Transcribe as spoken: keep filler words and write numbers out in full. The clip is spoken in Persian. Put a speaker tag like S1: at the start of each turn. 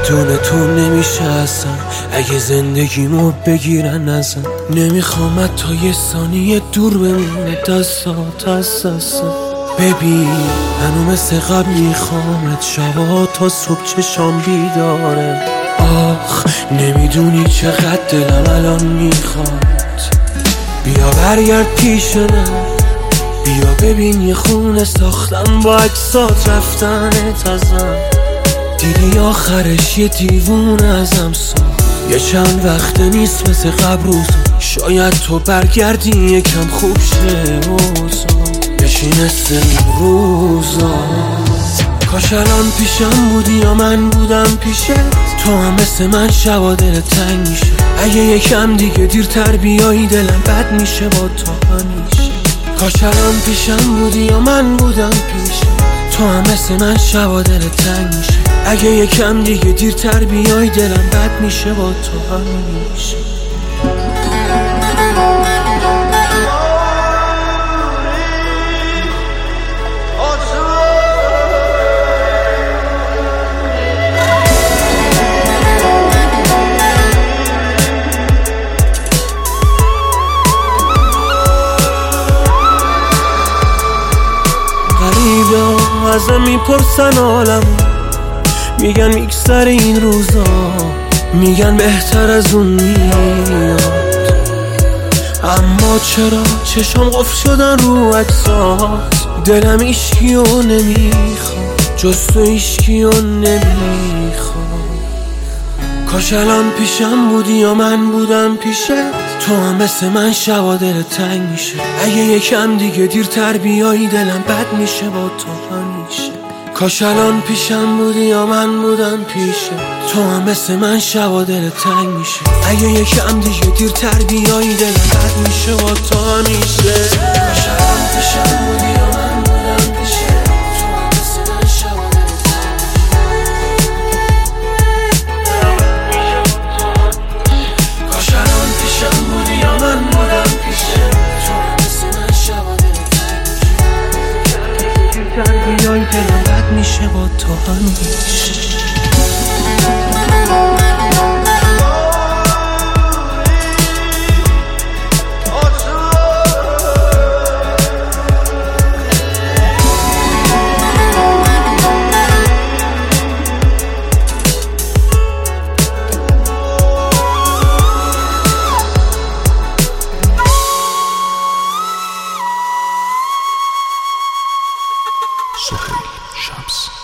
S1: بدون تو نمیشه اصلا، اگه زندگیمو بگیرن ازم. نمیخوام تا یه ثانیه دور بمونه دستات از دستم. ببین هنو مثل قبل میخوامت، شبا تا صبح چشام بیداره. آخ نمیدونی چقدر دلم الان میخواد. بیا برگرد پیش من، بیا ببین یه خونه ساختم با عکسات رفتنت ازم. دیدی آخرش یه دیوون ازم ساخت. یه چند وقت نیست مثل قبل روزا، شاید تو برگردی یکم خوب شه اوضاع، بشی مثل اون روزا. کاش الان پیشم بودی یا من بودم پیشت، تو هم مثل من شبا دل تنگ میشه. اگه یکم دیگه دیرتر بیایی دلم بد میشه با تو همیشه. کاش الان پیشم بودی یا من بودم پیشت، تو هم مثل من شبا دل تنگ میشه. اگه یکم دیگه دیرتر بیای دلم بد میشه با تو همیشه. غریبا ازم میپرسن عالم، میگن میگذر این روزا، میگن بهتر از اون میاد. اما چرا چشم قفل شدن رو عکسات، دلم ایشکیو نمیخواد جز تو ایشکیو نمیخواد. کاش الان پیشم بودی یا من بودم پیشت، تو هم مثل من شبا دل تنگ میشه. اگه یکم دیگه دیرتر بیایی دلم بد میشه با تو همیشه. کاش الان پیشم بودی یا من بودم پیشت، تو هم مثل من شبا دل تنگ میشه. اگه یکم دیگه دیرتر بیایی دلم بد میشه با تو همیشه. کاش الان پیشم بودی یا من بودم پیشت، تو هم مثل من شبا دل تنگ میشه. کاش الان پیشم بودی یا من بودم پیشت، تو هم مثل من شبا دل تنگ میشه. دیرتر بیایی دلم بد میشه با تو همیشه.
S2: سهیل شمس.